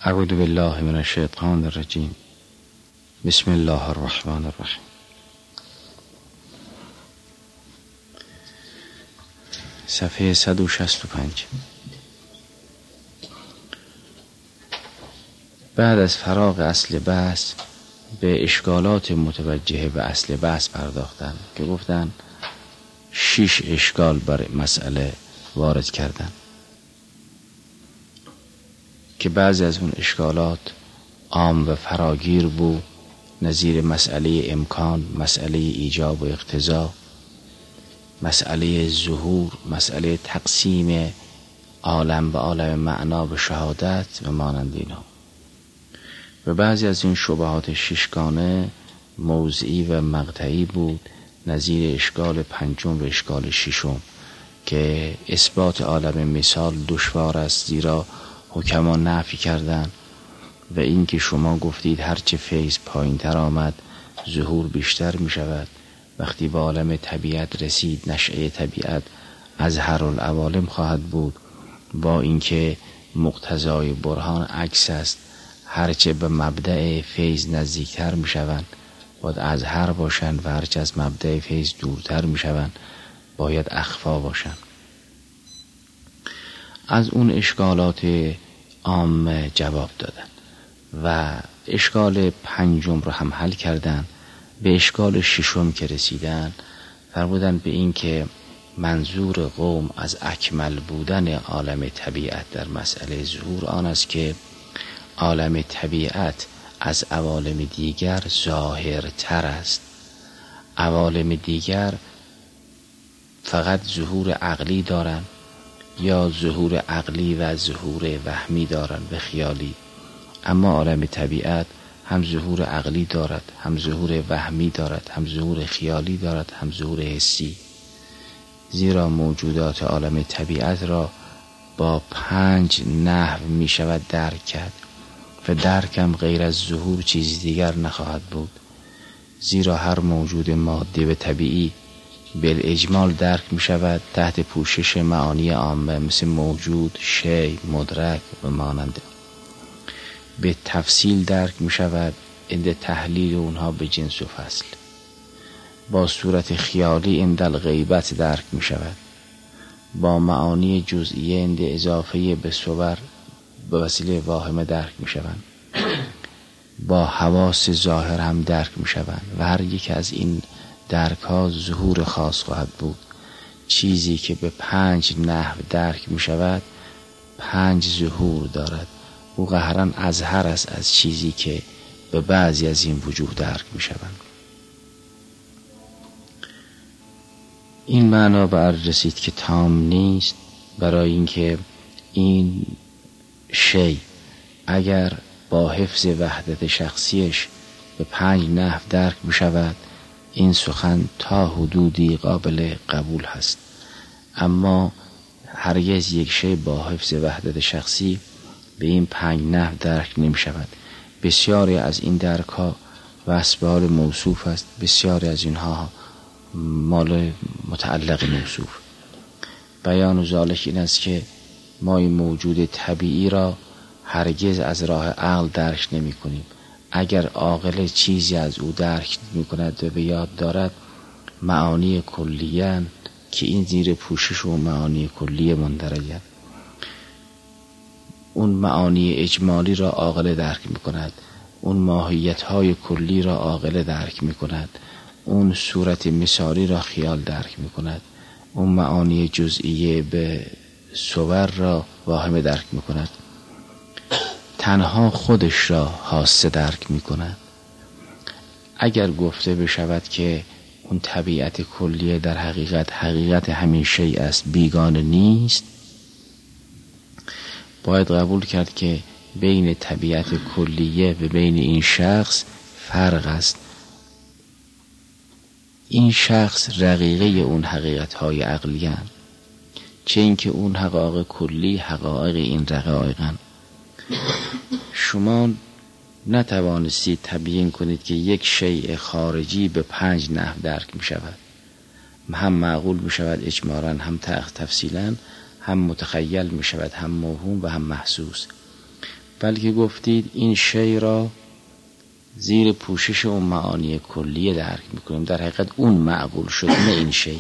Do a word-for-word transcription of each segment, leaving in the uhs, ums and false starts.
اعوذ بالله من الشیطان الرجیم. بسم الله الرحمن الرحیم. صفحه صد و شصت و پنج. بعد از فراغ اصل بحث به اشکالات متوجه به اصل بحث پرداختن که گفتن شش اشکال بر مسئله وارد کردن که بعضی از اون اشکالات عام و فراگیر بود، نظیر مسئله امکان، مسئله ایجاب و اقتضا، مسئله ظهور، مسئله تقسیم عالم به عالم معنا به شهادت و مانند اینا. و بعضی از این شبهات ششگانه موضعی و مقطعی بود، نظیر اشکال پنجم و اشکال ششم که اثبات عالم مثال دشوار است، زیرا حکما نفی کردن و این که شما گفتید هرچه فیض پایین تر آمد ظهور بیشتر می شود. وقتی به عالم طبیعت رسید نشأه طبیعت اظهر العوالم خواهد بود، با اینکه مقتضای برهان عکس است، هرچه به مبدأ فیض نزدیکتر می شوند باید اظهر باشند و هرچه از مبدأ فیض دورتر می شوند باید اخفا باشند. از اون اشکالات عام جواب دادن و اشکال پنجم رو هم حل کردن. به اشکال ششم که رسیدن فرمودن به این که منظور قوم از اکمل بودن عالم طبیعت در مسئله ظهور آن است که عالم طبیعت از عوالم دیگر ظاهرتر است. عوالم دیگر فقط ظهور عقلی دارند یا ظهور عقلی و ظهور وهمی دارند و خیالی، اما عالم طبیعت هم ظهور عقلی دارد، هم ظهور وهمی دارد، هم ظهور خیالی دارد، هم ظهور حسی. زیرا موجودات عالم طبیعت را با پنج نحو می شود درک کرد و درک هم غیر از ظهور چیز دیگر نخواهد بود، زیرا هر موجود مادی و طبیعی بالاجمال درک می شود تحت پوشش معانی عامه مثل موجود، شی، مدرک و مانند. به تفصیل درک می شود عند تحلیل اونها به جنس و فصل. با صورت خیالی عند الغیبت درک می شود. با معانی جزئیه عند اضافه به صور به وسیله واهمه درک می شوند. با حواس ظاهر هم درک می شوند و هر یک از این درک ها ظهور خاص خواهد بود. چیزی که به پنج نحو درک می شود پنج ظهور دارد. او قهرن اظهر است از چیزی که به بعضی از این وجوه درک می شوند. این معنا به عرض رسید که تام نیست، برای اینکه این شی اگر با حفظ وحدت شخصیش به پنج نحو درک می شود این سخن تا حدودی قابل قبول هست، اما هرگز یک شی با حفظ وحدت شخصی به این پنج نحو درک نمی شود. بسیاری از این درک ها وصف به حال موصوف است، بسیاری از اینها مال متعلق موصوف. بیان ذالک این است که ما این موجود طبیعی را هرگز از راه عقل درک نمی کنیم. اگر عاقل چیزی از او درک می کند و به یاد دارد معانی کلیه که این زیر پوشش و معانی کلیه مندرجند، اون معانی اجمالی را عاقل درک می کند، اون ماهیت های کلی را عاقل درک می کند، اون صورت مثالی را خیال درک می کند، اون معانی جزئیه به صور را واهمه درک می کند، تنها خودش را حاسه درک می کند. اگر گفته بشود که اون طبیعت کلیه در حقیقت حقیقت همین شیء است، بیگانه نیست، باید قبول کرد که بین طبیعت کلیه و بین این شخص فرق است. این شخص رقیقه اون حقیقت های عقلی هست، چه اینکه اون حقایق کلی حقایق این رقایقن. شما نتوانستید تبیین کنید که یک شیء خارجی به پنج نحو درک می شود، هم معقول می شود اجمالاً، هم تفصیلاً، هم متخیل می شود، هم موهوم و هم محسوس. بلکه گفتید این شی را زیر پوشش اون معانی کلیه درک میکنیم. در حقیقت اون معقول شد، نه این شی.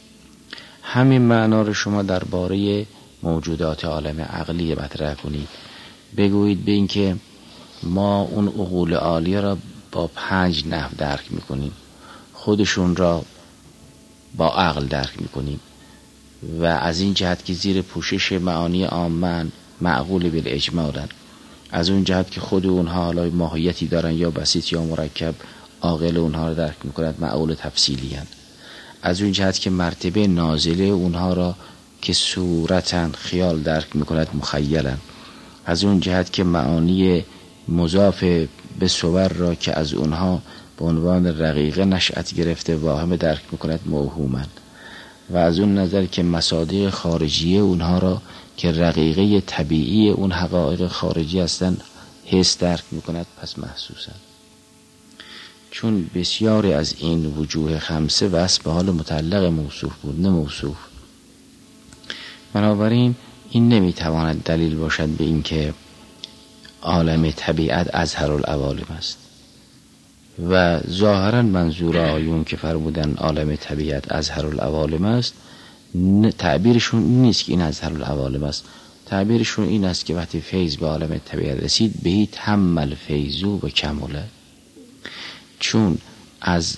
همین معنا رو شما درباره موجودات عالم عقلی مطرح کنید. بگویید به این که ما اون عقول عالیه را با پنج نحو درک میکنیم، خودشون را با عقل درک میکنیم و از این جهت که زیر پوشش معانی عامن معقول بالاجمالن، از اون جهت که خود اونها حالا ماهیتی دارن یا بسیط یا مرکب، عاقل اونها را درک میکند معقول تفصیلی هن. از اون جهت که مرتبه نازله اونها را که صورتن خیال درک میکند مخیلن. از اون جهت که معانی مضاف به صور را که از اونها به عنوان رقیقه نشأت گرفته واهم درک میکند موهومن. و از اون نظر که مصادیق خارجیه اونها را که رقیقه طبیعی اون حقایق خارجی هستند حس درک میکند پس محسوسن. چون بسیاری از این وجوه خمسه وصف به حال متعلق موصوف بود نه موصوف، بنابراین این نمیتواند دلیل باشد به این که عالم طبیعت اظهر العوالم است. و ظاهرا منظور آیون که فرمودن عالم طبیعت اظهر العوالم است، تعبیرشون این نیست که این اظهر العوالم است، تعبیرشون این است که وقتی فیض به عالم طبیعت رسید بهی تم الفیضو و کمله. چون از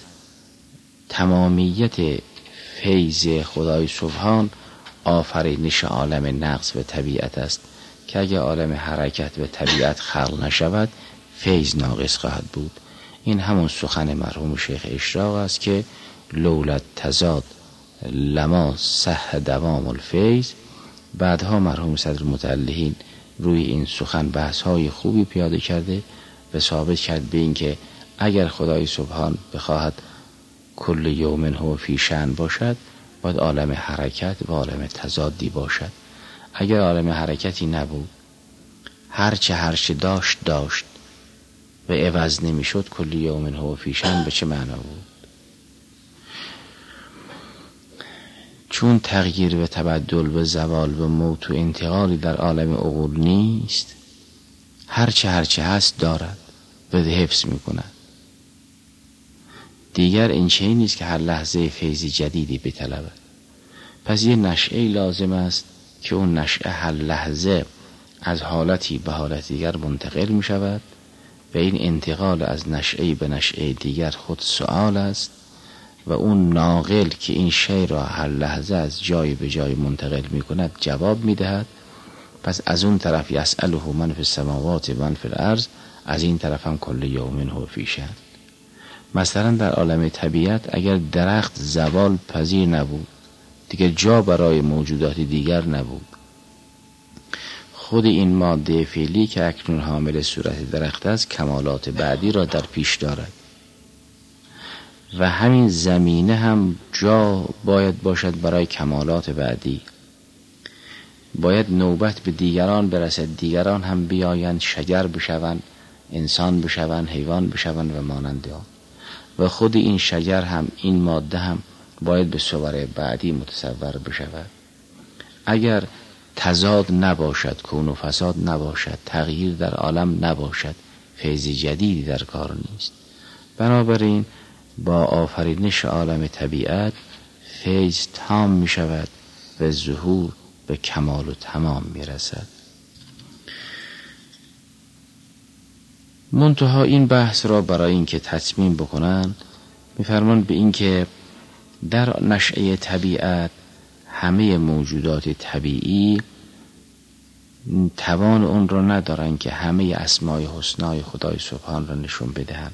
تمامیت فیض خدای سبحان آفرینش عالم نقص و طبیعت است که اگر عالم حرکت و طبیعت خلق نشود فیض ناقص خواهد بود. این همون سخن مرحوم شیخ اشراق است که لولت تزاد لما صح دوام الفیض. بعدها مرحوم صدر متعلهین روی این سخن بحث های خوبی پیاده کرده و ثابت کرد به این که اگر خدای سبحان بخواهد کل یوم هو فی شأن باشد باید عالم حرکت و عالم تضادی باشد. اگر عالم حرکتی نبود، هرچه هرچه داشت داشت و عوض نمی شد، کل یوم هو فی شأن به چه معنا بود؟ چون تغییر و تبدل و زوال و موت و انتقالی در عالم عقول نیست، هرچه هرچه هست دارد و حفظ می کند. دیگر این چیزی نیست که هر لحظه فیضی جدیدی بطلبد. پس یه نشعه لازم است که اون نشعه هر لحظه از حالتی به حالت دیگر منتقل می شود و این انتقال از نشعه به نشعه دیگر خود سؤال است و اون ناقل که این شی را هر لحظه از جای به جای منتقل می کند جواب می دهد. پس از اون طرف یسأله من فی السماوات و من فی الارض، از این طرف هم کل یوم هو فی شأن. مثلا در عالم طبیعت اگر درخت زوال پذیر نبود، دیگر جا برای موجودات دیگر نبود، خود این ماده فعلی که اکنون حامل صورت درخت است کمالات بعدی را در پیش دارد و همین زمینه هم جا باید باشد برای کمالات بعدی. باید نوبت به دیگران برسد، دیگران هم بیایند، شجر بشوند، انسان بشوند، حیوان بشوند و مانند آن. و خود این شجر هم، این ماده هم باید به صور بعدی متصور بشود. اگر تضاد نباشد، کون و فساد نباشد، تغییر در عالم نباشد، فیض جدیدی در کار نیست. بنابراین با آفرینش عالم طبیعت فیض تام می شود و ظهور به کمال و تمام می رسد. منتها این بحث را برای اینکه تتمیم بکنن می‌فرمان به این که در نشأه طبیعت همه موجودات طبیعی توان اون را ندارن که همه اسمای حسنای خدای سبحان را نشون بدهند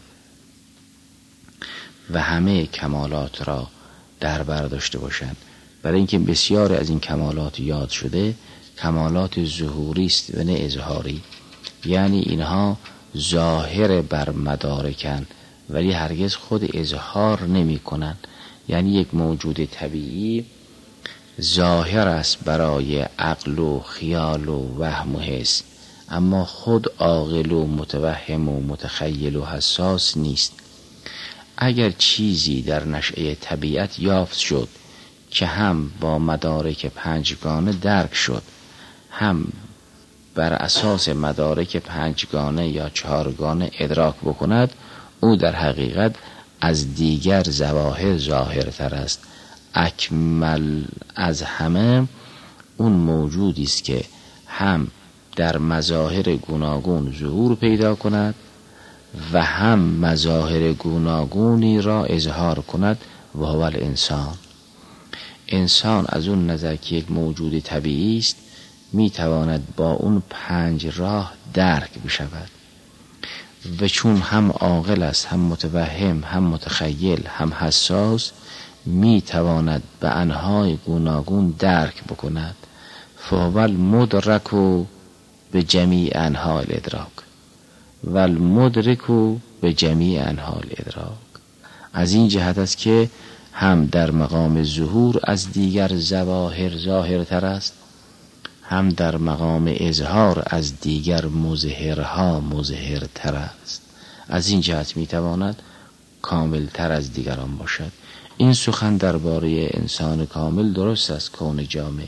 و همه کمالات را در بر داشته باشند. برای اینکه بسیار از این کمالات یاد شده کمالات ظهوری است و نه اظهاری، یعنی اینها ظاهر بر مدارکن ولی هرگز خود اظهار نمی کنند. یعنی یک موجود طبیعی ظاهر است برای عقل و خیال و وهم و حس، اما خود عاقل و متوهم و متخیل و حساس نیست. اگر چیزی در نشأه طبیعت یافت شد که هم با مدارک پنجگانه درک شد، هم بر اساس مدارک پنجگانه یا چهارگانه ادراک بکند، او در حقیقت از دیگر ظواهر ظاهرتر است. اکمل از همه اون موجودی است که هم در مظاهر گوناگون ظهور پیدا کند و هم مظاهر گوناگونی را اظهار کند، و هو الانسان. انسان از اون نظر که یک موجود طبیعی است میتواند با اون پنج راه درک بشود و چون هم عاقل است، هم متوهم، هم متخیل، هم حساس، میتواند به انواع گوناگون درک بکند. فهو المدرک به جمیع انواع الادراک و المدرک به جمیع انواع الادراک. از این جهت است که هم در مقام ظهور از دیگر ظواهر ظاهرتر است، هم در مقام اظهار از دیگر مظهرها مظهرتر است. از این جهت میتواند کاملتر از دیگران باشد. این سخن درباره انسان کامل درست است. کون جامع،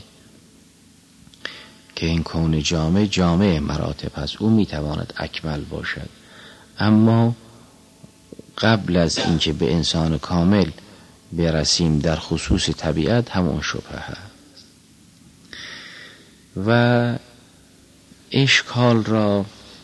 که این کون جامع جامع مراتب است، او میتواند اکمل باشد. اما قبل از اینکه به انسان کامل برسیم در خصوص طبیعت، همون شبهه هست. و اشکال را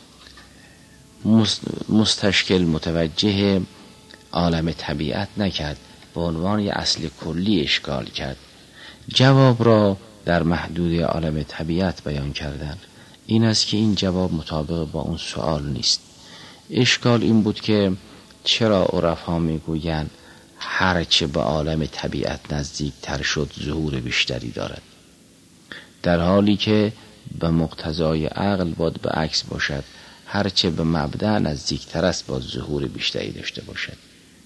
مستشکل متوجه عالم طبیعت نکرد، به عنوان یه اصل کلی اشکال کرد. جواب را در محدوده عالم طبیعت بیان کردن. این است که این جواب مطابق با اون سوال نیست. اشکال این بود که چرا عرفا میگویند هرچه به عالم طبیعت نزدیک تر شد ظهور بیشتری دارد، در حالی که به مقتضای عقل باید به عکس باشد، هرچه به مبدأ نزدیک تر است باید ظهور بیشتری داشته باشد.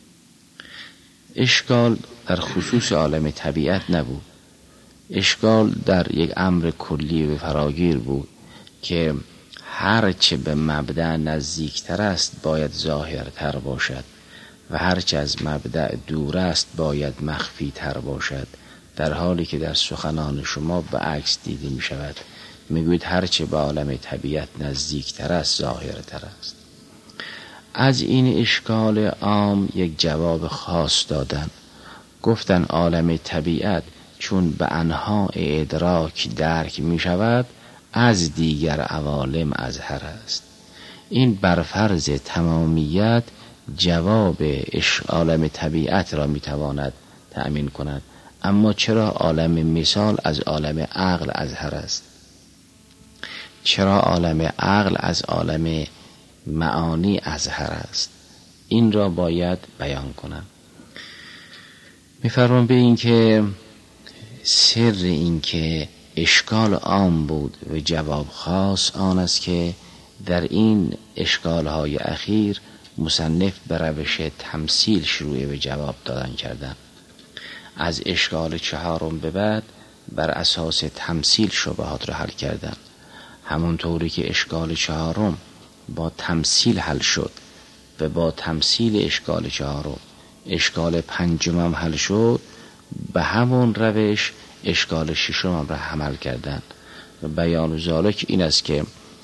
اشکال در خصوص عالم طبیعت نبود، اشکال در یک امر کلی و فراگیر بود که هرچه به مبدأ نزدیکتر است باید ظاهرتر باشد و هرچه از مبدأ دور است باید مخفی تر باشد، در حالی که در سخنان شما به عکس دیده می شود. می گوید هرچه به عالم طبیعت نزدیکتر است ظاهرتر است. از این اشکال عام یک جواب خاص دادن. گفتن عالم طبیعت چون به انواع ادراک درک می شود، از دیگر عوالم اظهر است. این بر فرض تمامیت جواب عالم طبیعت را می تواند تأمین کند. اما چرا عالم مثال از عالم عقل اظهر است؟ چرا عالم عقل از عالم معانی اظهر است؟ این را باید بیان کنم. می‌فرمان به این که سر این که اشکال عام بود و جواب خاص آن است که در این اشکال‌های اخیر مصنف به روش تمثیل شروع به جواب دادن کردن. از اشکال چهارم به بعد بر اساس تمثیل شبهات را حل کردن. همونطوری که اشکال چهارم با تمثیل حل شد و با تمثیل اشکال چهارم اشکال پنجم هم حل شد، به همون روش اشکال ششم هم را حل کردن. و بیان ذالک این است که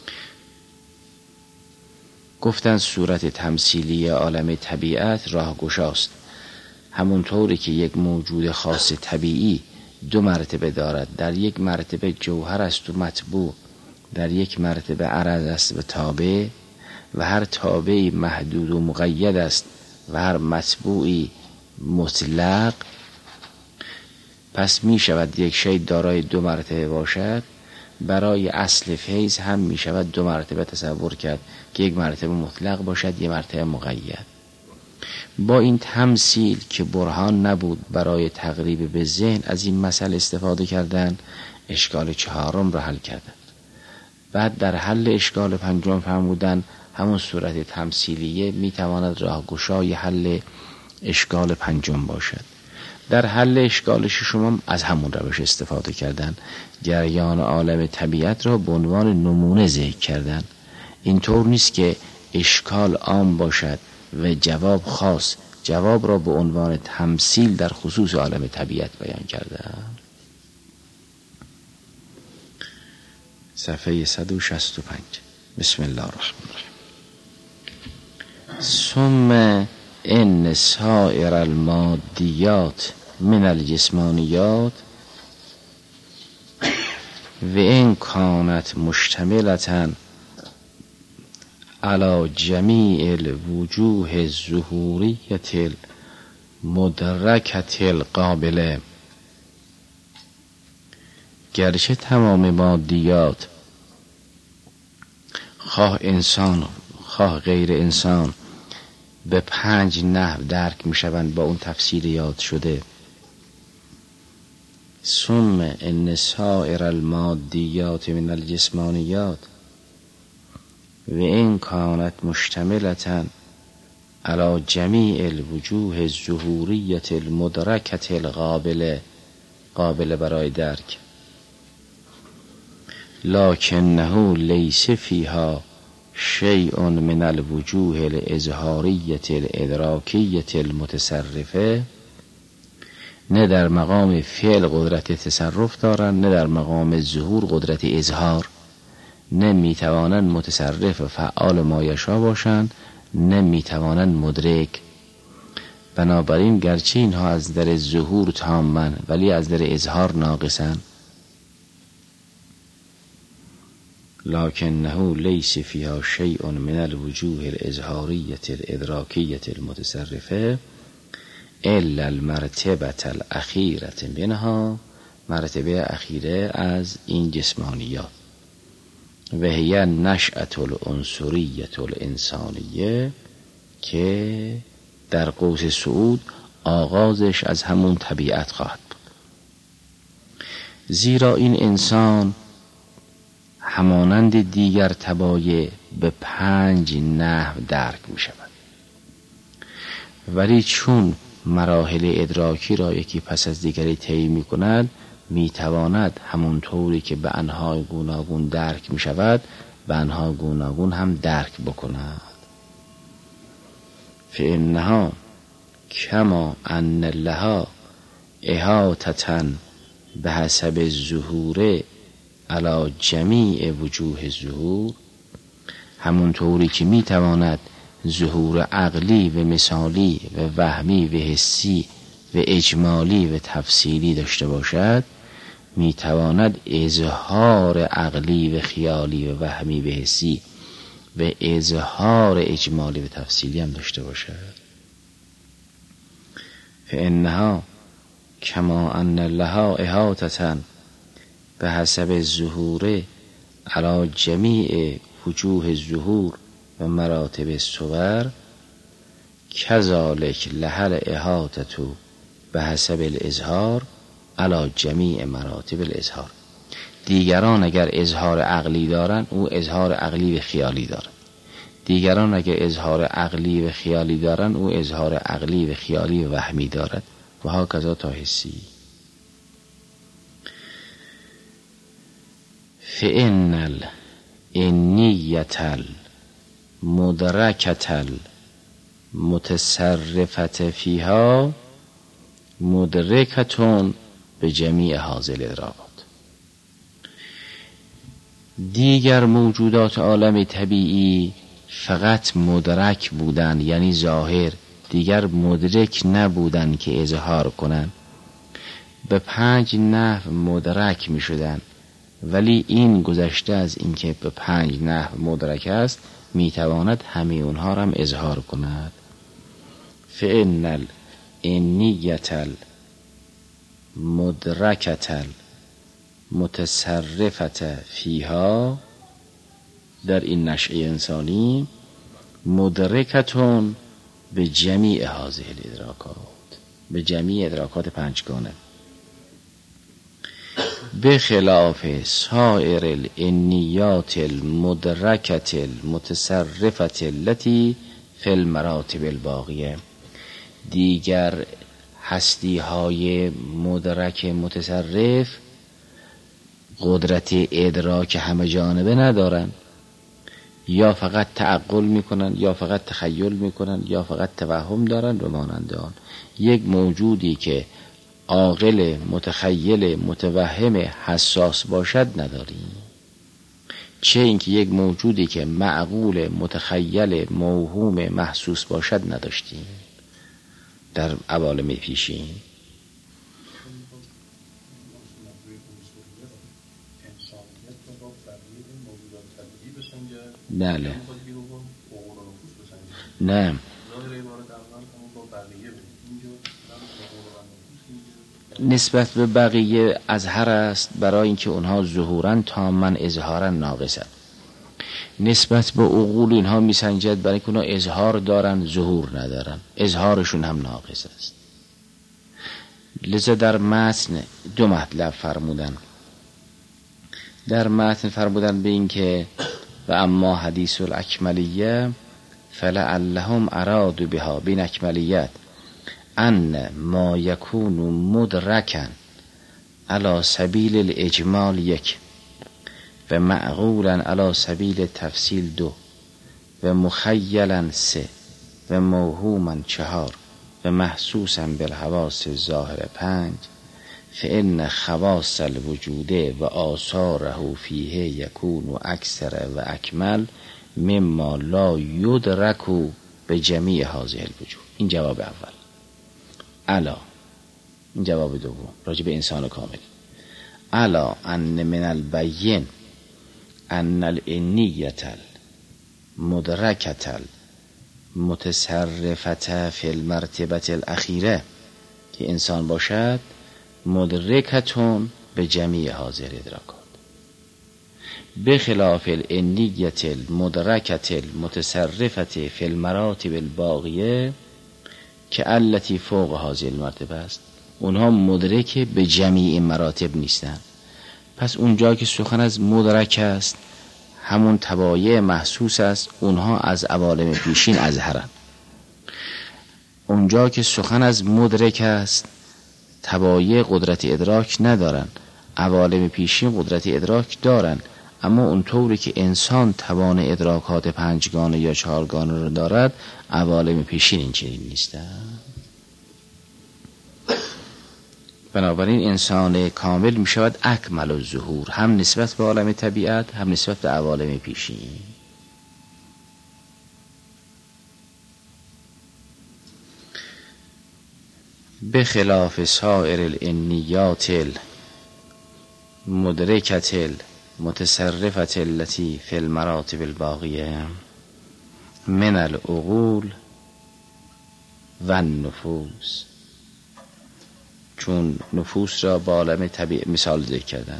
گفتن صورت تمثیلی عالم طبیعت راه گشاست. همونطوری که یک موجود خاص طبیعی دو مرتبه دارد، در یک مرتبه جوهر است و مطبوع، در یک مرتبه عرض است و تابع، و هر تابعی محدود و مقید است و هر مطبوعی مطلق، پس می شود یک شی دارای دو مرتبه باشد. برای اصل فیض هم می شود دو مرتبه تصور کرد که یک مرتبه مطلق باشد، یک مرتبه مقید. با این تمثیل که برهان نبود برای تقریب به ذهن، از این مسئله استفاده کردن، اشکال چهارم را حل کردن. بعد در حل اشکال پنجم فرمودن همون صورت تمثیلیه می تواند راهگشای حل اشکال پنجم باشد. در حل اشکال ششم از همون روش استفاده کردن، جریان عالم طبیعت را به عنوان نمونه ذکر کردن. اینطور نیست که اشکال عام باشد و جواب خاص. جواب را به عنوان تمثیل در خصوص عالم طبیعت بیان کردن. صفحه صد و شصت و پنج. بسم الله الرحمن الرحیم. ثم ان سائر المادیات من الجسمانیات و این کانت مشتملة على جمیع الوجوه الظهوریة المدرکة القابله، گرچه تمام مادیات خواه انسان خواه غیر انسان به پنج نحو درک می شوند با اون تفسیر یاد شده. ثم ان سائر المادیات من الجسمانیات و این کانت مشتملة علی جمیع الوجوه الظهوریة المدرکة القابله، قابل برای درک، لکنه لیس فیها شیء من الوجوه الاظهاریة الادراکیة المتصرفه، نه در مقام فعل قدرت تصرف دارند، نه در مقام ظهور قدرت اظهار، نه میتوانند متصرف و فعال مایشا باشند، نه میتوانند مدرک. بنابراین گرچه اینها از در ظهور تامن ولی از در اظهار ناقصن. لکنه لیس فیها شیء من الوجوه الاظهاریة الادراکیة المتصرفه الا المرتبة الاخیرة منها، مرتبه اخیره از این جسمانیات، و هی نشأة العنصریة الانسانیه، که در قوس صعود آغازش از همون طبیعت خواهد بود. زیرا این انسان همانند دیگر طبایع به پنج نحو درک می شود، ولی چون مراحل ادراکی را یکی پس از دیگری طی می کند، می تواند همون طوری که به انواع گوناگون درک می شود به انواع گوناگون هم درک بکند. فإنها کما ان لها احاطة بحسب الظهور علی جمیع وجوه الظهور، همون طوری که می تواند ظهور عقلی و مثالی و وهمی و حسی و اجمالی و تفصیلی داشته باشد، می تواند اظهار عقلی و خیالی و وهمی و حسی و اظهار اجمالی و تفصیلی هم داشته باشد. فإنها کما ان لها احاطة بحسب الظهور علی جمیع وجوه الظهور و مراتب الصور، کذالک لها الاحاطة بحسب الاظهار علی جمیع مراتب الاظهار. دیگران اگر اظهار عقلی دارند او اظهار عقلی و خیالی دارد، دیگران اگر اظهار عقلی و خیالی دارند او اظهار عقلی و خیالی و وهمی دارد و هاکذا تا حسی. فإن النیة المدرکة المتصرفة فیها مدرکة به جمیع هذه الادراکات. دیگر موجودات عالم طبیعی فقط مدرک بودند، یعنی ظاهر، دیگر مدرک نبودند که اظهار کنند. به پنج نحو مدرک می شدند، ولی این گذشته از اینکه به پنج نحو مدرک است می تواند همه اونها را هم اظهار کند. فإن النیة المدرکة المتصرفة فیها، در این نشأه انسانی، مدرکتون به جمیع هذه الادراکات، به جمیع ادراکات پنجگانه، به خلاف سایر الانیات المدرکة المتصرفة التي فی المراتب الباقیه. دیگر هستی های مدرک متصرف قدرت ادراک همه جانبه ندارن، یا فقط تعقل میکنن، یا فقط تخیل میکنن، یا فقط توهم دارن و مانند آن. یک موجودی که عاقل، متخیل، متوهم، حساس باشد نداریم. چه اینکه یک موجودی که معقول، متخیل، موهوم، محسوس باشد نداشتیم در عوالم پیشین. بله نه نسبت به بقیه اظهر است، برای اینکه اونها ظهورا تاما اظهارا ناقصند. نسبت به عقول اینها میسنجد برای اینکه اونها اظهار دارن ظهور ندارن، اظهارشون هم ناقص است. لذا در متن دو مطلب فرمودن. در متن فرمودن به این که و اما حدیث الاکملیه فلعلهم ارادوا بها، بین اکملیت ان ما یکون مدرکا علی سبیل الاجمال یک و معقولا علی سبیل تفصیل دو و مخیلا سه و موهوما چهار و محسوسا بالحواس ظاهر پنج، فإن خواص الوجود و آثاره فیه یکون اکثر و اکمل مما لا یدرک به جمیع هذه الوجوه. این جواب اول. الا، این جواب دوم راجع به انسان کامل. الا ان من البین ان الانیت المدرکت المتصرفت فی المرتبه الاخیره، که انسان باشد مدرکتون به جمیع هذه الادراکات، بخلاف الانیت المدرکت المتصرفت فی المراتب الباقیه که التی فوق هذه المرتبه است. اونها مدرک به جمیع مراتب نیستند. پس اونجا که سخن از مدرک است همون تبایع محسوس است، اونها از عوالم پیشین اظهرند. اونجا که سخن از مدرک است تبایع قدرت ادراک ندارن، عوالم پیشین قدرت ادراک دارن، اما اونطوری که انسان توان ادراکات پنجگانه یا چهارگانه رو دارد، عوالم پیشین این چنین نیستن. بنابراین انسان کامل می شود اکمل الظهور، هم نسبت به عالم طبیعت هم نسبت به عوالم پیشین. بخلاف سائر الانیات المدرکت المتصرفت التي فی المراتب الباقیه من العقول و النفوس. چون نفوس را با عالم طبیعت مثال ذکر کردن،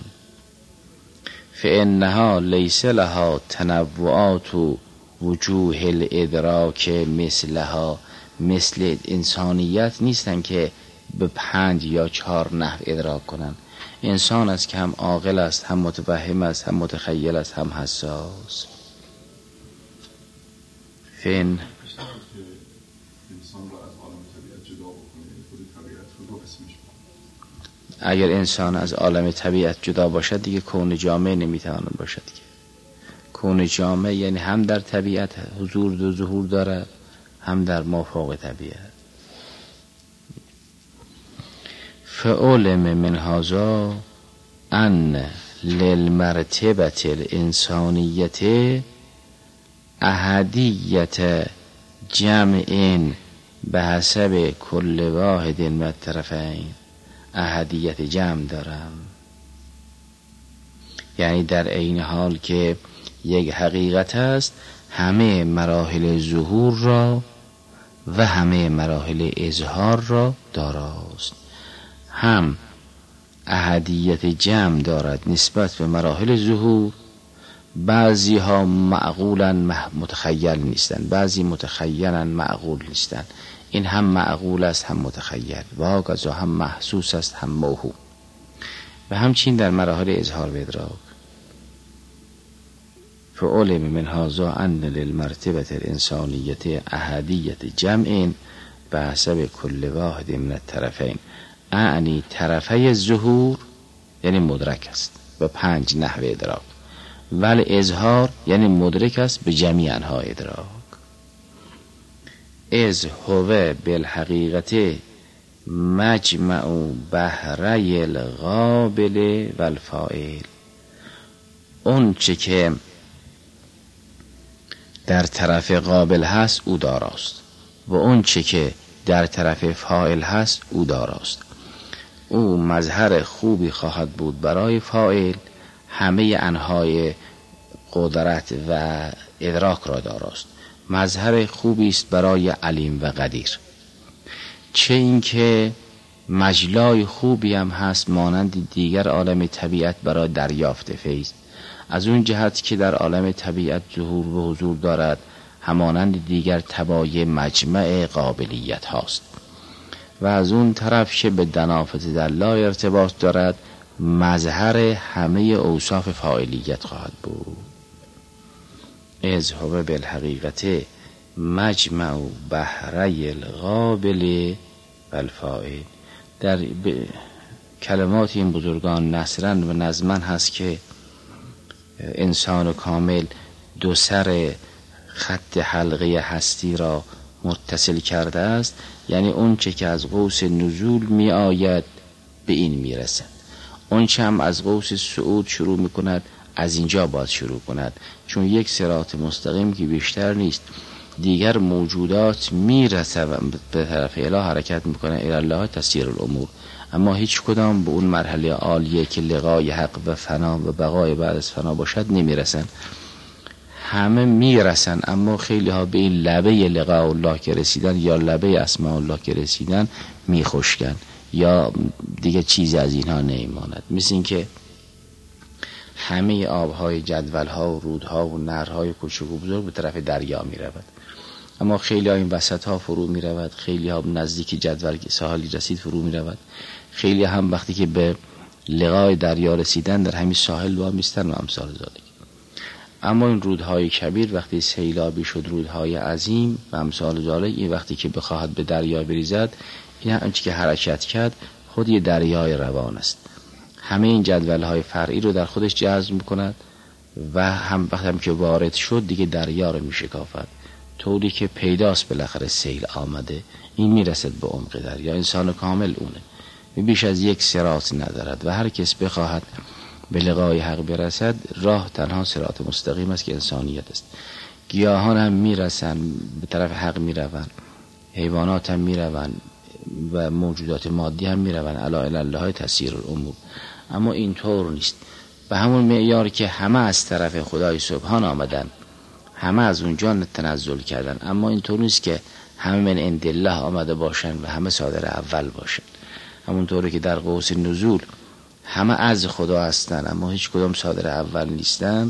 فانها لیس لها تنوعات و وجوه الادراک مثلها، مثل انسانیت نیستن که به پنج یا چهار نحو ادراک کنن. انسان است که هم عاقل است، هم متفهم است، هم متخیل است، هم حساس. فین اگر انسان از عالم طبیعت جدا باشد دیگه کون جامع نمیتواند باشد که. کون جامع یعنی هم در طبیعت حضور و ظهور داره، هم در مافوق طبیعت. فعلم من هذا ان للمرتبه الانسانیت احدیت جمع به حسب کل واحد من الطرفین. احدیت جمع دارم، یعنی در عین حال که یک حقیقت است همه مراحل ظهور را و همه مراحل اظهار را داراست. هم احدیت جمع دارد نسبت به مراحل ظهور، بعضی ها معقولا متخیل نیستند، بعضی متخیلا معقول نیستند. این هم معقول است هم متخیل، و هاکذا هم محسوس است هم موهوم. و همچین در مراحل اظهار و ادراک. فعلم من هذا ان للمرتبه الانسانیت احدیت جمع به حسب کل واحد من الطرفین، اعنی طرفه ظهور یعنی مدرک است به پنج نحو ادراک، ولی اظهار یعنی مدرک است به جمیع انها ادراک. از هو بالحقیقت مجمع بحری القابل والفاعل. اون چه که در طرف قابل هست او داراست و اون چه که در طرف فاعل هست او داراست. او مظهر خوبی خواهد بود برای فاعل، همه انهای قدرت و ادراک را داراست. مظهر خوبی است برای علیم و قدیر، چه اینکه مجلای خوبی هم هست مانند دیگر عالم طبیعت برای دریافت فیض، از اون جهت که در عالم طبیعت ظهور و حضور دارد، همانند دیگر تبای مجمع قابلیت هاست. و از اون طرف که به دنافت الله ارتباط دارد، مظهر همه اوصاف فاعلیت خواهد بود. از هو بالحقیقت مجمع بحری القابل و الفاعل. در کلمات این بزرگان نثرا و نظما هست که انسان کامل دو سر خط حلقه هستی را متصل کرده است، یعنی اون چه که از قوس نزول می آید به این می رسد، اون چه هم از قوس صعود شروع می کند از اینجا باید شروع کند، چون یک صراط مستقیم که بیشتر نیست. دیگر موجودات می رسد به طرف اله حرکت می کنند، الی الله تسیر الامور، اما هیچ کدام به اون مرحله عالیه که لقای حق و فنا و بقای بعد از فنا باشد نمی رسند. همه می رسند، اما خیلی ها به این لبه لقاء الله که رسیدن یا لبه اسماء الله که رسیدن می خشکن یا دیگه چیزی از اینها نمیماند. مثل این که همه آبهای جدولها و رودها و نهرهای کوچک و بزرگ به طرف دریا می رود، اما خیلی ها این وسط ها فرو می رود، خیلی ها نزدیک جدول ساحلی رسید فرو می رود، خیلی هم وقتی که به لقای دریا رسیدن در همین ساحل با میستن و امثال ذالک. اما این رودهای کبیر وقتی سیلابی شد، رودهای عظیم و امثال ذالک، این وقتی که بخواهد به دریا بریزد، این همچی که حرکت کرد خود یه دریای روان است، همه این جدولهای فرعی رو در خودش جذب میکند و هم وقتی هم که وارد شد دیگه دریا رو میشکافد، طوری که پیداست بالاخره سیل آمده، این میرسد به عمق دریا. انسان کامل اونه، بیش از یک صراط ندارد و هر کس بخواهد به لقای حق برسد، راه تنها صراط مستقیم است که انسانیت است. گیاهان هم میرسن به طرف حق میروند، حیوانات هم میروند و موجودات مادی هم میروند، الا الی الله تسیر الامور، اما اینطور نیست. به همون معیار که همه از طرف خدای سبحان آمدن، همه از اونجا تنزل کردن، اما اینطور نیست که همه من عند الله آمده باشن و همه صادر اول باشن. همونطوری که در قوس نزول همه از خدا هستن اما هیچ کدام صادر اول نیستن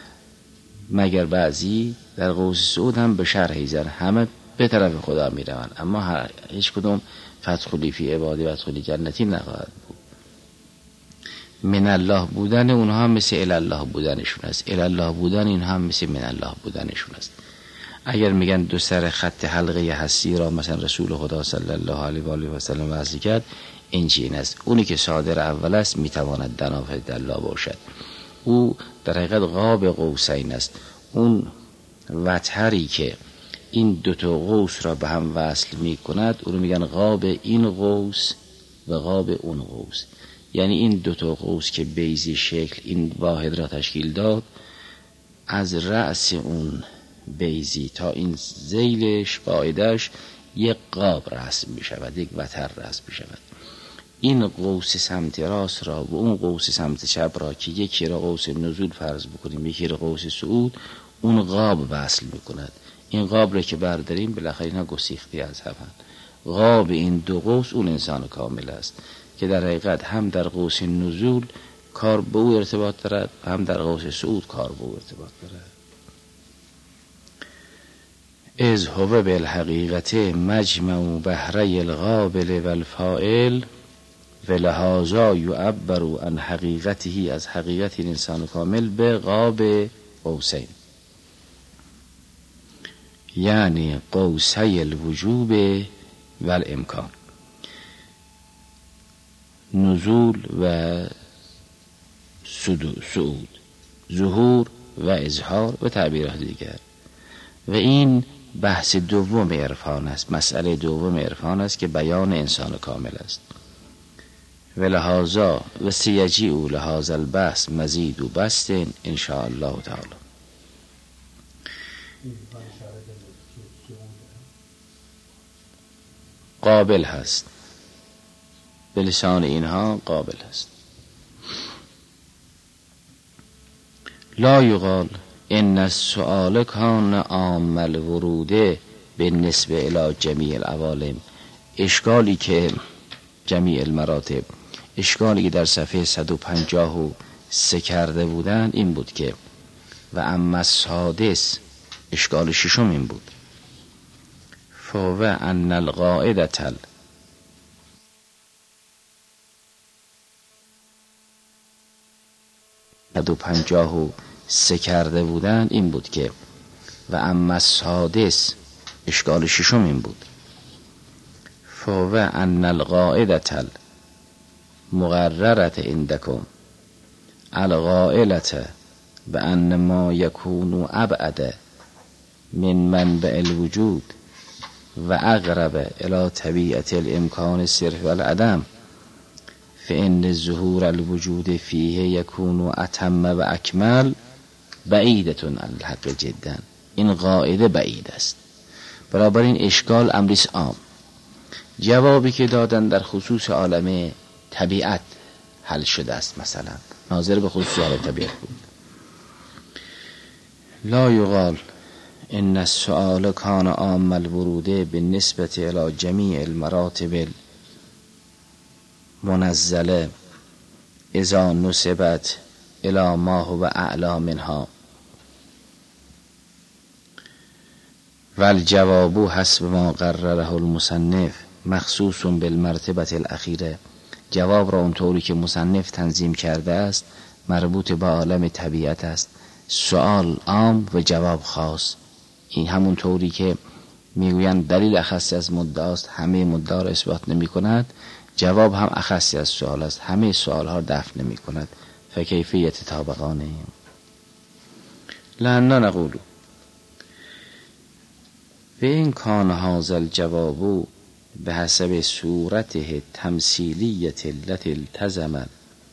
مگر بعضی، در قوس صعود هم به شرح زن همه به طرف خدا می روند، اما هیچ کدام فدخلی فی عبادی و ادخلی جنتی نخواهد بود. من الله بودن اونها هم مثل الی الله بودنشون است، الی الله بودن این هم مثل من الله بودنشون است. اگر میگن دو سر خط حلقه هستی را مثلا رسول خدا صلی الله علیه و آله و سلم وضع کرد، این چین است. اونی که صادر اول است میتواند دنافت الله باشد، او در حقیقت قاب قوسین است. اون وتری که این دو تا قوس را به هم وصل میکند اونو میگن قاب این قوس و قاب اون قوس، یعنی این دو تا قوس که بیضی شکل این واحد را تشکیل داد، از رأس اون بیضی تا این ذیلش قاعدش یک قاب رسم می شود، یک وتر رسم می شود. این قوس سمت راست را و اون قوس سمت چپ را که یکی را قوس نزول فرض بکنیم یکی را قوس صعود، اون قاب وصل می کند. این قاب را که برداریم بالاخره اینا گسیختی از هم. قاب این دو قوس اون انسان کامل است که در حقیقت هم در قوس نزول کار به او ارتباط دارد و هم در قوس صعود کار به او ارتباط دارد. از هو بالحقیقت مجمع بحری القابل والفاعل و لهذا یعبر عن حقیقته، از حقیقت این انسان کامل به قاب قوسین، یعنی قوسی الوجوب و الامکان، نزول و صعود، ظهور و اظهار و تعبیرات دیگر. و این بحث دوم عرفان است، مسئله دوم عرفان است که بیان انسان کامل است. و لحاظا و سیجیع لحاظ البحث مزید و بست ان شاء الله تعالی. قابل هست، به لسان اینها قابل هست. لا یقال ان السؤال کان عام الورود بالنسبه الی جمیع العوالم. اشکالی که جمیع المراتب، اشکالی که در صفحه صد و پنجاه و سه کرده بودن این بود که و اما السادس، اشکال ششم این بود، فهو ان القاعدة صد و پنجاه و سه کرده بودن این بود که و اما السادس، اشکال ششم این بود، فهو ان القاعدة مقررة عندكم القائلة بأن ما يكون أبعد من منبع الوجود و اقرب الى طبیعت الامکان الصرف والعدم فإن ظهور الوجود فیه یکون اتم و اکمل بعیدة عن الحق جدا. این قاعده بعید است. برابر این اشکال امریس عام. جوابی که دادن در خصوص عالم طبیعت حل شده است، مثلا ناظر به خصوص عالم طبیعت بود. لا یقال ان السؤال کان عام الورود بالنسبه الى جمیع المراتب المنزله اذا نسبت الى ما هو اعلی منها والجواب حسب ما قرره المصنف مخصوص بالمرتبه الاخیره. جواب را اونطوری که مصنف تنظیم کرده است مربوط به عالم طبیعت است. سؤال عام و جواب خاص. این همون طوری که میگویند دلیل اخصی از مدعاست همه مدعا را اثبات نمی کند، جواب هم اخصی از سؤال است همه سؤال ها دفع نمی کند. فکیفیت تابقانه لأننا نقول و این کان هذا الجواب به حسب صورته تمثیلیت التي التزم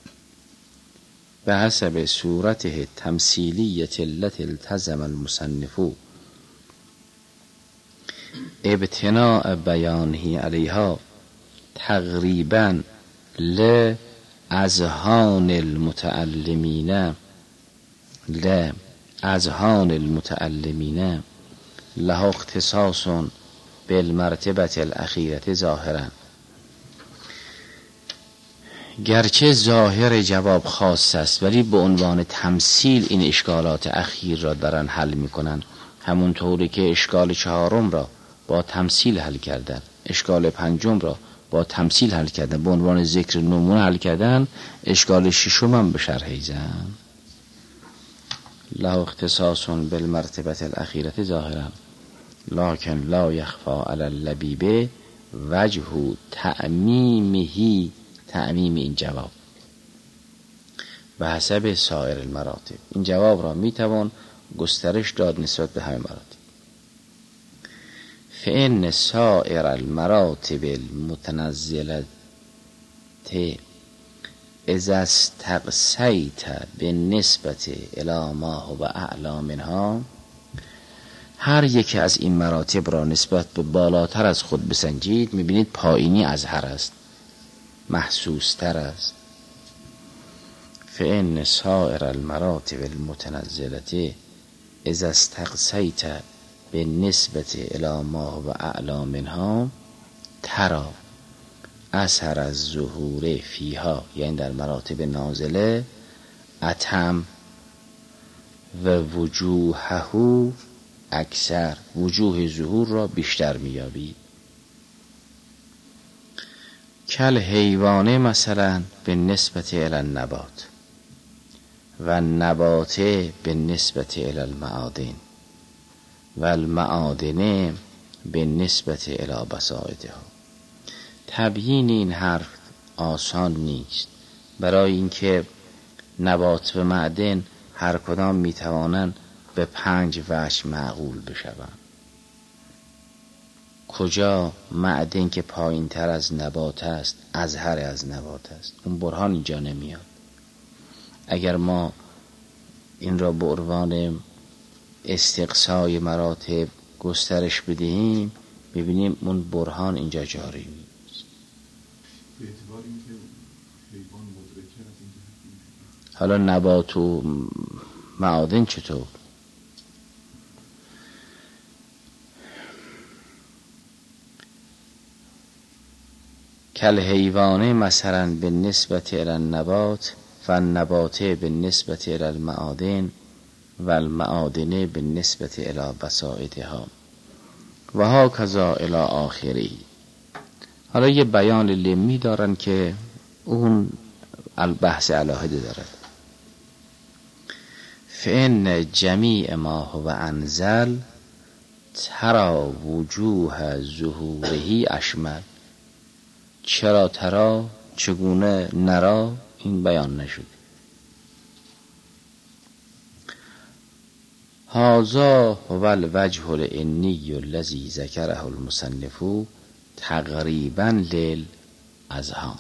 به حسب صورته تمثیلیت التي التزم المصنف ابتناء بیانه علیها تقریبا لأذهان المتعلمین لأذهان المتعلمین لها اختصاص بالمرتبه الاخیره ظاهرا. گرچه ظاهر جواب خاص است ولی به عنوان تمثیل این اشکالات اخیر را دارن حل میکنن، همون طوری که اشکال چهارم را با تمثیل حل کردن، اشکال پنجم را با تمثیل حل کردن، به عنوان ذکر نمونه حل کردن، اشکال ششم هم به شرح زن له اختصاص بالمرتبه الاخیره ظاهرا لكن لا يخفى على اللبیب وجه تعمیمه. تعمیم این جواب به حسب سایر المراتب، این جواب را میتوان گسترش داد نسبت به همه مراتب. فإن سائر المراتب المتنزلة اذا استقصیت بالنسبة الى ما هو اعلی منها، هر یکی از این مراتب را نسبت به بالاتر از خود بسنجید میبینید پایینی ازهر است، محسوس تر است. فإن سائر المراتب المتنزلة اذا استقصیت بالنسبة الى ما هو اعلی منها ترى اثر از ظهور فیها، یعنی در مراتب نازله، اتم و وجوهه اکثر، وجوه ظهور را بیشتر میابید. کل حیوانه مثلا به نسبت الی النبات و نبات به نسبت الی المعادن و المعادن به نسبت الی بسائطها. تبیین این حرف آسان نیست، برای اینکه نبات و معدن هر کدام میتوانند به پنج وجه معقول بشوند. کجا معدن که پایین تر از نبات است اظهر از نبات است. اون برهان اینجا نمیاد. اگر ما این را به عنوان استقصای مراتب گسترش بدهیم ببینیم اون برهان اینجا جاری نیست. حالا نبات و معادن چطور؟ کل حیوانه مثلا به نسبت الی النبات فالنبات به نسبت الی المعادن و المعادن به نسبت الی بسائطها و هاکذا الی آخری. حالا یه بیان لمی دارن که اون البحث علاهده دارد. فإن جمیع ما هو انزل ترا وجوه ظهوره اشمل. چرا ترا چگونه نرا این بیان نشد. هذا هو الوجه العنی الذی ذکره المصنف تقریبا للاذهان.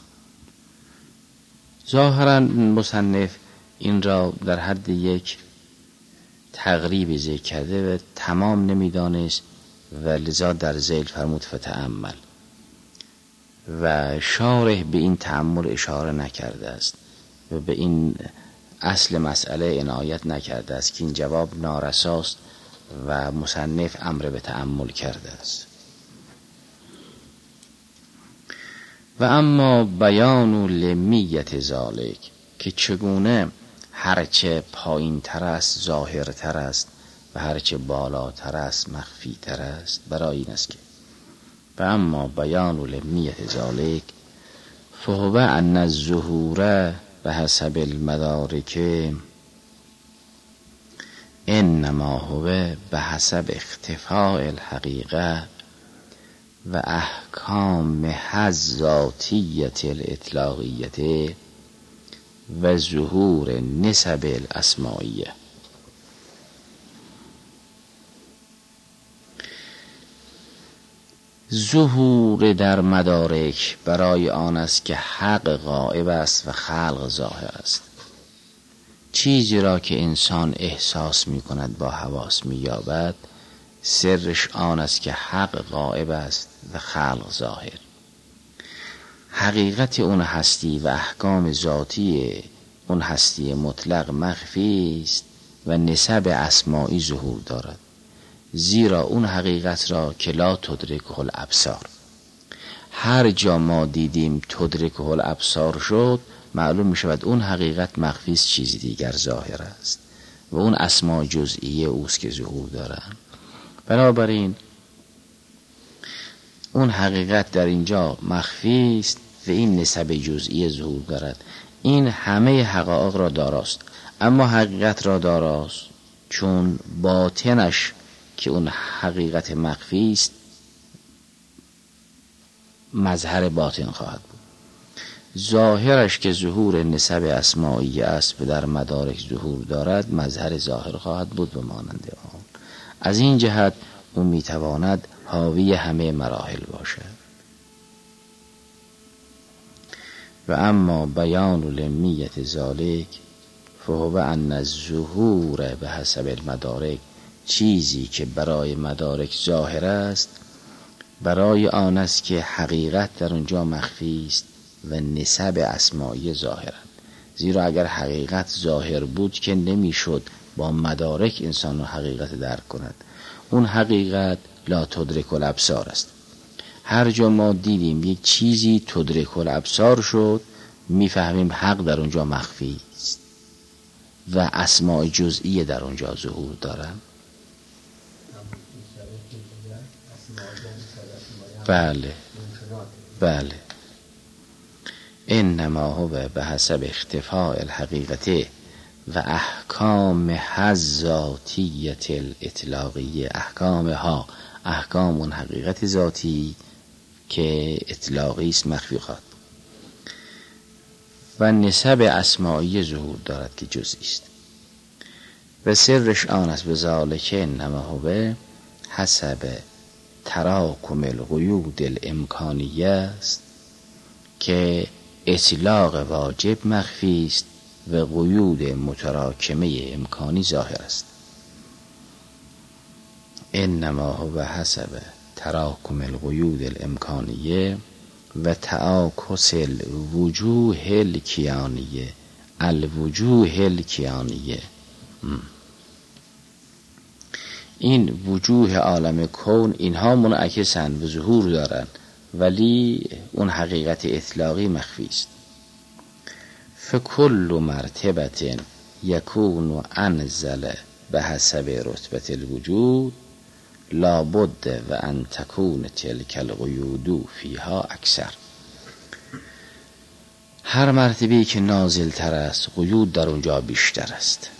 ظاهرا مصنف این را در حد یک تقریب ذکر کرده و تمام نمیدانست و لذا در ذیل فرمود فتأمل و شارح به این تأمل اشاره نکرده است و به این اصل مسئله عنایت نکرده است که این جواب نارساست و مصنف امر به تأمل کرده است. و اما بیان لمیت ذالک که چگونه هرچه پایین تر است ظاهر تر است و هرچه بالاتر است مخفی تر است برای این است که و اما بیان لمیت ذالک فهو ان الظهور به حسب المدارک انما هو به حسب اختفاء الحقیقه و احکام ذاتیت الاطلاقیت و ظهور نسب الاسمائیه. ظهور در مدارک برای آن است که حق غائب است و خلق ظاهر است. چیزی را که انسان احساس می کند با حواس می یابد سرش آن است که حق غائب است و خلق ظاهر. حقیقت اون هستی و احکام ذاتی اون هستی مطلق مخفی است و نسب اسمائی ظهور دارد، زیرا اون حقیقت را که لا تدرکه الابصار. هر جا ما دیدیم تدرکه الابصار شد معلوم می شود اون حقیقت مخفی است، چیزی دیگر ظاهر است و اون اسماء جزئیه اوست که ظهور دارند. بنابراین اون حقیقت در اینجا مخفی است و این نسب جزئی ظهور دارد. این همه حقایق را داراست، اما حقیقت را داراست چون باطنش که اون حقیقت مخفی است مظهر باطن خواهد بود. ظاهرش که ظهور نسب اسمائی است و در مدارک ظهور دارد مظهر ظاهر خواهد بود و مانند آن. از این جهت اون میتواند حاوی همه مراحل باشد. و اما بیان لمیت ذالک فهو ان الظهور به حسب المدارک، چیزی که برای مدارک ظاهر است برای آن است که حقیقت در اونجا مخفی است و نسب اسمائی ظاهرند. زیرا اگر حقیقت ظاهر بود که نمیشد با مدارک انسان حقیقت درک کند. اون حقیقت لا تدرک الابصار است. هر جا ما دیدیم یک چیزی تدرک الابصار شد میفهمیم حق در اونجا مخفی است و اسماء جزئی در اونجا ظهور دارند. بله بله انما هو به حسب اختفاء الحقیقت و احکام ذاتیت الاطلاقیه. احکام ها احکام اون حقیقت ذاتی که اطلاقی است مخفی خواهد و نسب اسمائی ظهور دارد که جزئی است و سرش آن است به ذالک انما هو حسب تراکم القیود الامکانیه است که اطلاق واجب مخفی است و قیود متراکمه امکانی ظاهر است. انما هو حسب تراکم القیود الامکانیه و تعاکس الوجوه الکیانیه الوجوه الکیانیه. این وجوه عالم کون اینها منعکسن و ظهور دارن، ولی اون حقیقت اطلاقی مخفی است. فکل مرتبه یکون انزل به حسب رتبه الوجود لابد و ان تکون تلک القیود فیها اکثر. هر مرتبه‌ای که نازل تر است قیود در اونجا بیشتر است.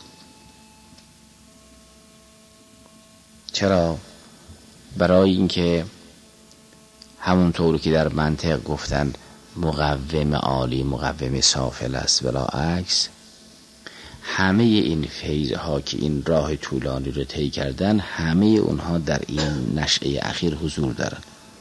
چرا؟ برای اینکه همونطور که در منطق گفتن مقوم عالی مقوم سافل است، ولا عکس، همه این فیضها که این راه طولانی رو طی کردن همه اونها در این نشأه اخیر حضور دارن.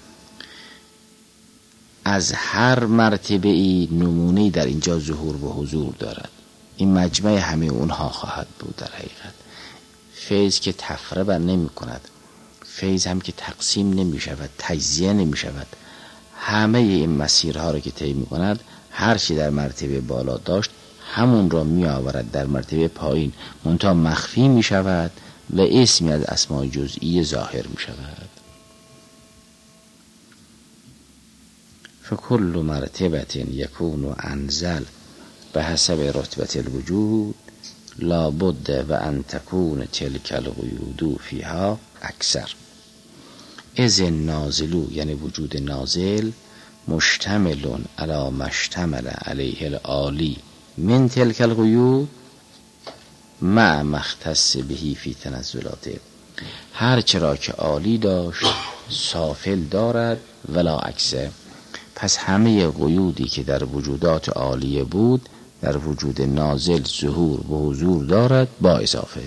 از هر مرتبه ای نمونه‌ای در اینجا ظهور و حضور دارد. این مجمع همه اونها خواهد بود. در حقیقت فیض که تفرقه بر نمی کند، فیض هم که تقسیم نمی شود، تجزیه نمی شود، همه این مسیرها رو که طی می کند، هر چی در مرتبه بالا داشت همون را می آورد در مرتبه پایین، منتها مخفی می شود و اسمی از اسماء جزئی ظاهر می شود. فکل مرتبه یکون انزل به حسب رتبه الوجود لابد و ان تکون تلک القیود فیها اکثر. از نازلو یعنی وجود نازل مشتمل علی مشتمل علیه العالی من تلک القیود مع مختص بهی فی تنزلاته. هر چرا که عالی داشت سافل دارد ولا عکسه. پس همه قیودی که در وجودات عالیه بود در وجود نازل ظهور و حضور دارد با اضافه.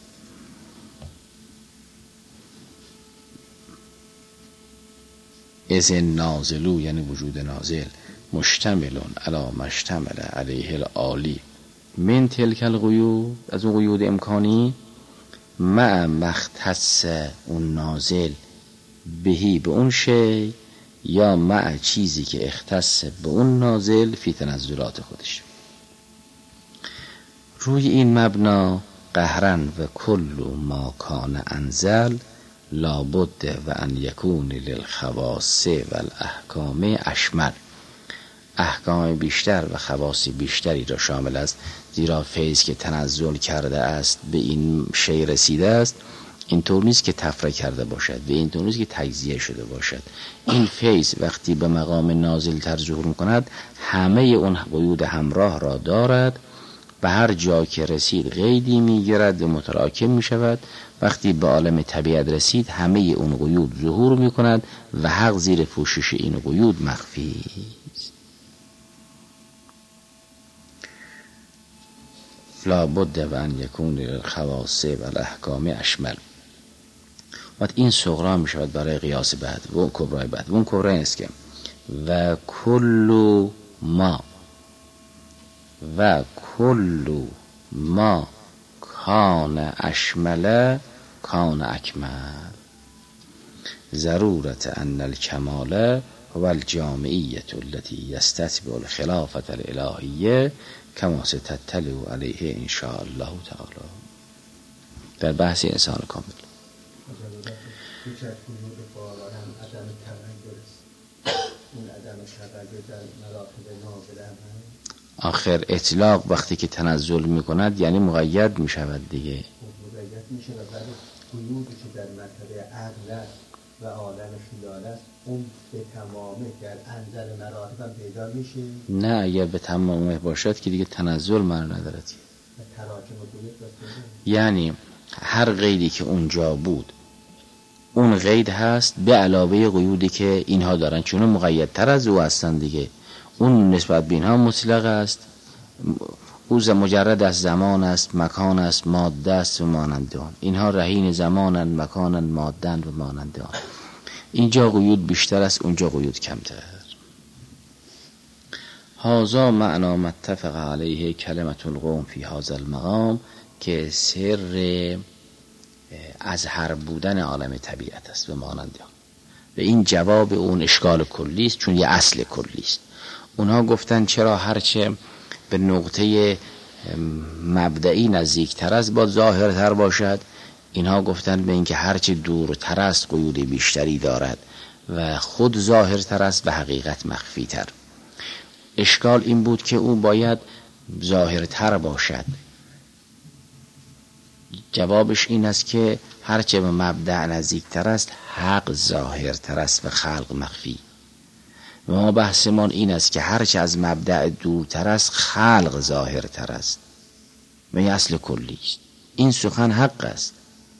از نازلو یعنی وجود نازل مشتمل علی مشتمل علیه العالی من تلک القیود، از اون قیود امکانی، مع مختص اون نازل بهی به اون شی، یا مع چیزی که اختص به اون نازل فی تنزلات خودش. روی این مبنا قهرن و کل ما کان انزل لابد و ان یکون للخواص و الاحکام اشمل. احکام بیشتر و خواص بیشتری را شامل است، زیرا فیض که تنزل کرده است به این شی رسیده است، اینطور نیست که تفرقه کرده باشد و اینطور نیست که تجزیه شده باشد. این فیض وقتی به مقام نازل تر ظهور می‌کند همه اون قیود همراه را دارد، به هر جا که رسید قیدی میگیرد و متراکم میشود. وقتی به عالم طبیعت رسید همه اون قیود ظهور میکند و حق زیر پوشش این قیود مخفی است. لا بد و ان یکون للخواص و الاحکام اشمل. و این صغرا میشود برای قیاس بعد و اون کبرای بعد. و اون کبرای است که و کل ما و کل ما کان اشمل کان اکمل. ضرورت ان الکمال هو الجامعیه التي یستتبع الخلافة الالهیه کما ستطلع علیه ان شاء الله تعالی. در بحث انسان کامل آخر اطلاق وقتی که تنزل میکند یعنی مقید میشود دیگه، مقید میشه و بعد قیودی که در مرتبه عقل و عالم خیال است اون به تمامه در انزل مراتب هم پیدا میشه. نه اگر به تمامه باشد که دیگه تنزل معنی ندارد. یعنی هر قیدی که اونجا بود اون قید هست به علاوه قیودی که اینها دارن، چون مقیدتر از او هستن دیگه. اون نسبت به اینها مطلق است، او مجرد از زمان است، مکان است، ماده است و مانند آن. اینها رهین زمانند، مکانند، ماده‌اند و مانند آن. اینجا قیود بیشتر است، اونجا قیود کمتر. هذا معنا متفق علیه کلمت القوم فی هذا المقام، که سر ازهر بودن عالم طبیعت است به مانند آن. و این جواب اون اشکال کلی است، چون یه اصل کلی است. اونها گفتن چرا هرچه به نقطه مبدئی نزدیکتر است با ظاهرتر باشد؟ اینها گفتن به اینکه هرچه دورتر است قیود بیشتری دارد و خود ظاهرتر است و حقیقت مخفیتر. اشکال این بود که او باید ظاهرتر باشد. جوابش این است که هرچه به مبدأ نزدیکتر است حق ظاهرتر است و خلق مخفی. و ما بحثمان این است که هرچه از مبدأ دورتر است خلق ظاهرتر است و این اصل کلی است. این سخن حق است.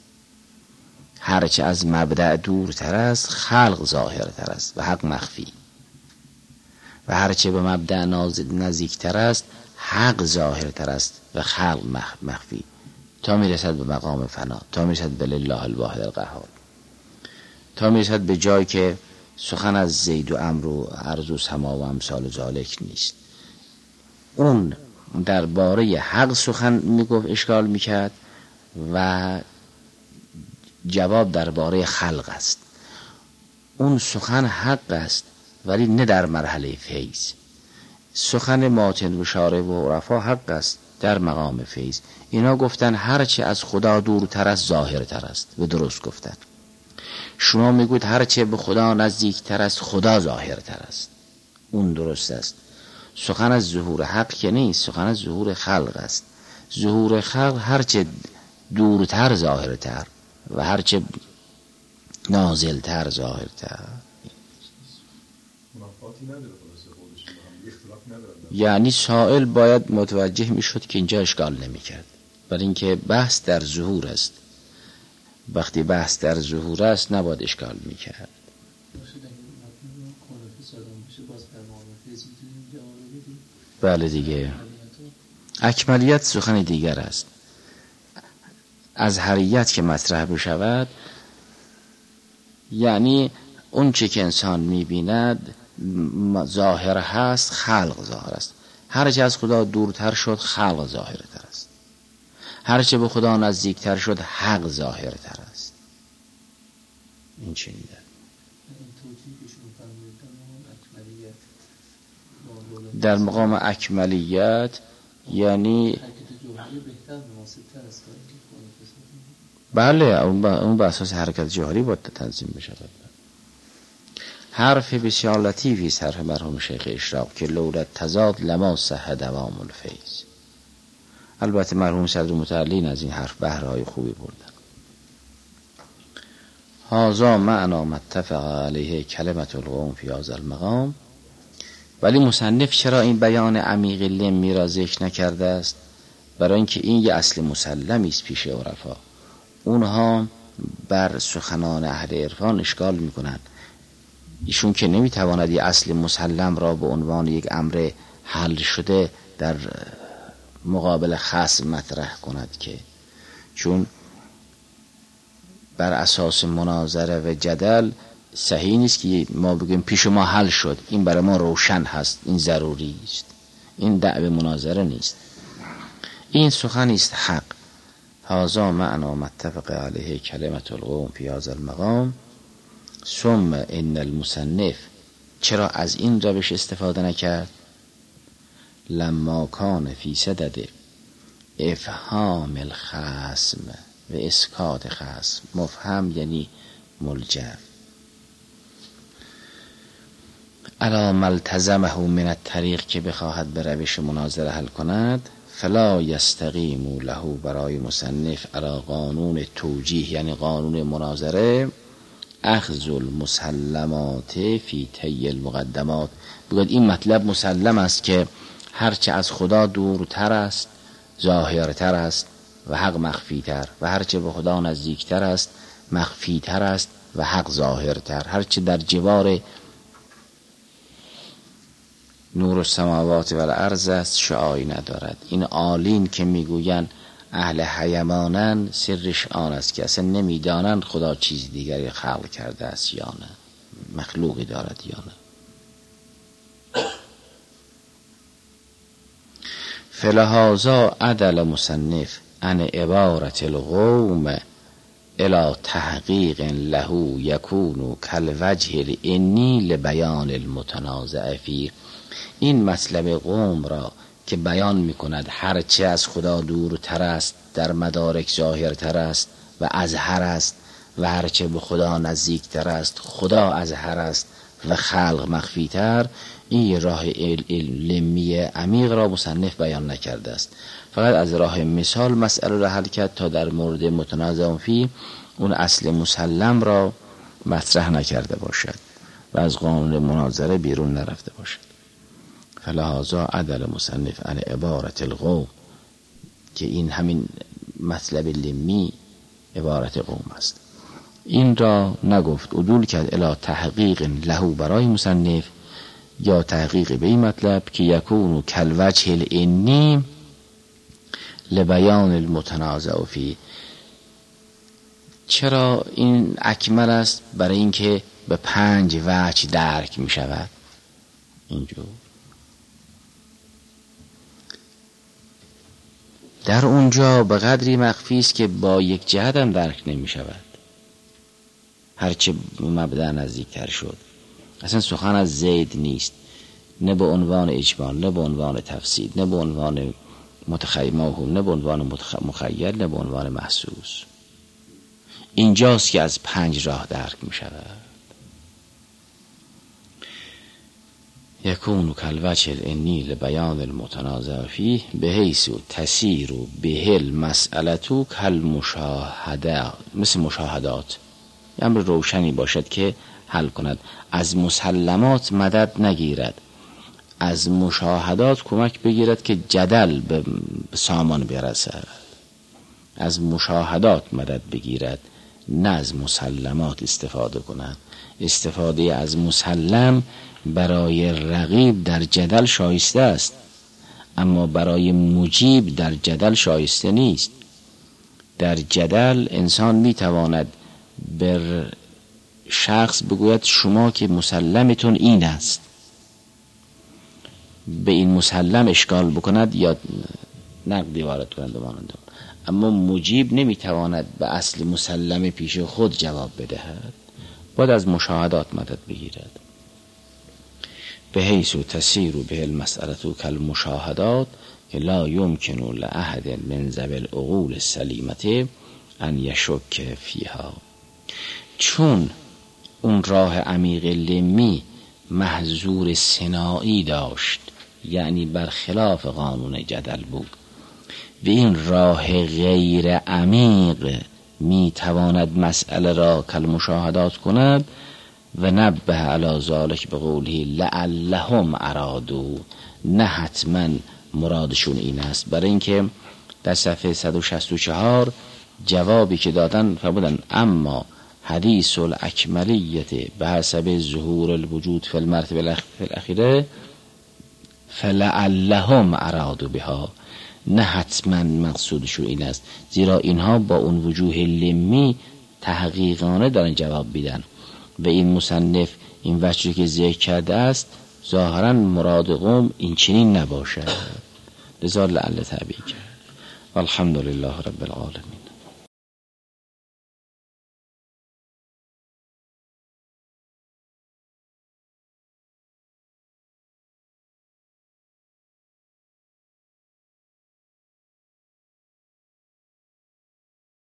هرچه از مبدأ دورتر است خلق ظاهرتر است و حق مخفی، و هرچه به مبدأ نزدیکتر است حق ظاهرتر است و خلق مخفی، تا میرسد به مقام فنا، تا میرسد به لله الواحد القهار، تا میرسد به جایی که سخن از زید و عمرو و ارض و سما و امثال ذالک نیست. اون درباره حق سخن میگفت، اشکال میکرد، و جواب درباره خلق است. اون سخن حق است ولی نه در مرحله فیض. سخن ماتن و شارع و عرفا حق است در مقام فیض. اینا گفتن هرچه از خدا دورتر است ظاهرتر است و درست گفتن. شما میگوید هرچه به خدا نزدیکتر است خدا ظاهرتر است، اون درست است. سخن از ظهور حق که نیست، سخن از ظهور خلق است. ظهور خلق هرچه دورتر ظاهرتر و هرچه نازلتر ظاهرتر. یعنی سائل باید متوجه میشد که اینجا اشکال نمیکرد، برای اینکه بحث در ظهور است. وقتی بحث در ظهور است نباید اشکال میکرد. بله دیگه، اکملیت سخن دیگر است. از حریت که مطرح بشود یعنی اون چه که انسان میبیند ظاهر هست، خلق ظاهر است. هرچه از خدا دورتر شد خلق ظاهرتر است، هرچه به خدا نزدیکتر شد حق ظاهرتر است. این چه میده؟ در مقام اکملیت یعنی بله، اون به اساس حرکت جهاری باید تنظیم بشه. حرف بسیار لطیفی است حرف مرحوم شیخ اشراق که لولا تضاد لما صح دوام الفیض. البته مرحوم صدر متعلین از این حرف بهرهای خوبی بردن. هذا معنا متفق علیه کلمت القوم فی هذا المقام. ولی مصنف چرا این بیان عمیق لمی را ذکر نکرده است؟ برای اینکه این یه اصل مسلمی است پیش عرفا. اونها بر سخنان اهل عرفان اشکال میکنن. ایشون که نمیتواند یه اصل مسلم را به عنوان یک امر حل شده در مقابل خصم مطرح کند، که چون بر اساس مناظره و جدل صحیح نیست که ما بگیم پیش ما حل شد، این برای ما روشن هست، این ضروری است. این دعوی مناظره نیست، این سخن است حق. هذا معنا متفق علیه کلمت القوم فی هذا المقام. ثم ان المصنف چرا از این روش استفاده نکرد؟ لما کان فی صدد افهام الخصم و اسکات خصم. مفهم یعنی ملجم. الا ملتزمه من الطریق، که بخواهد به روش مناظره حل کند، فلا یستقیم له برای مصنف علی قانون توجیه یعنی قانون مناظره اخذ المسلمات فی طی المقدمات. بگوید این مطلب مسلم است که هرچه از خدا دورتر است ظاهرتر است و حق مخفیتر، و هرچه به خدا نزدیکتر است مخفیتر است و حق ظاهرتر. هرچه در جوار نور السماوات و الارض است شعاعی ندارد. این عالین که میگوین اهل حیمانن، سرش آن است که اصلا نمیدانند خدا چیز دیگری خلق کرده است یا نه. مخلوقی دارد یا نه. فلهذا عدل مصنف عن عبارت القوم الى تحقیق له یکون کالوجه الانی لبیان المتنازع فیه. این مطلب قوم را که بیان می کند هرچه از خدا دورتر است در مدارک ظاهرتر است و ازهر است و هرچه به خدا نزدیکتر است خدا ازهر است و خلق مخفیتر، این راه علمی عمیق را مصنف بیان نکرده است، فقط از راه مثال مسئله را حل کرد تا در مورد متنازع فی اون اصل مسلم را مطرح نکرده باشد و از قانون مناظره بیرون نرفته باشد. فلهذا عدل مصنف عن عبارت القوم، که این همین مطلب لمی عبارت قوم است، این را نگفت، عدول کرد الی تحقیق له برای مصنف، یا تحقیق به این مطلب که یکون کالوجه الانی لبیان المتنازع فی. چرا این اکمل است؟ برای اینکه به پنج وجه درک می شود. اینجور در اونجا به قدری مخفی است که با یک جهت هم درک نمی شود، هرچه مبدأ نزدیکتر شد. اصلا سخن از زید نیست، نه به عنوان اجمال، نه به عنوان تفسیر، نه به عنوان متخیل موهوم، نه به عنوان مخیل، نه به عنوان محسوس. اینجاست که از پنج راه درک می شود. یکون کالوجه الانی لبیان المتنازع فیه بحیث تسیر به المسئله کالمشاهده، مثل مشاهدات، امر روشنی باشد که حل کند. از مسلمات مدد نگیرد، از مشاهدات کمک بگیرد که جدل به سامان برسد. از مشاهدات مدد بگیرد، نه از مسلمات استفاده کند. استفاده از مسلم برای رقیب در جدل شایسته است، اما برای مجیب در جدل شایسته نیست. در جدل انسان میتواند بر شخص بگوید شما که مسلمتون این است، به این مسلم اشکال بکند یا نقدی وارد کند مانند، اما مجیب نمیتواند به اصل مسلم پیش خود جواب بدهد، باید از مشاهدات مدد بگیرد. به حیث تسیر به المسئله کالمشاهدات که لا یمکن لأحد من ذوی العقول السلیمه ان یشک فیها. چون اون راه عمیق لمی محظور صناعی داشت، یعنی برخلاف قانون جدل بود، و این راه غیر عمیق می تواند مسئله را کالمشاهدات کند، و نبه علی ذلک به قوله لعلهم ارادوا، نه حتما مرادشون این است. برای اینکه در صفحه صد و شصت و چهار جوابی که دادن فرمودن اما حدیث الاکملیت به حسب ظهور الوجود فی المرتبه الاخیره فلعلهم ارادوا بها، نه حتما مقصودشون این است، زیرا اینها با اون وجوه لمی تحقیقانه دارن جواب بیدن و این مصنف این وجهی که ذکر کرده است ظاهرا مراد قوم این چنین نباشد، لذا لعل تعبیر کرد. والحمد لله رب العالمین.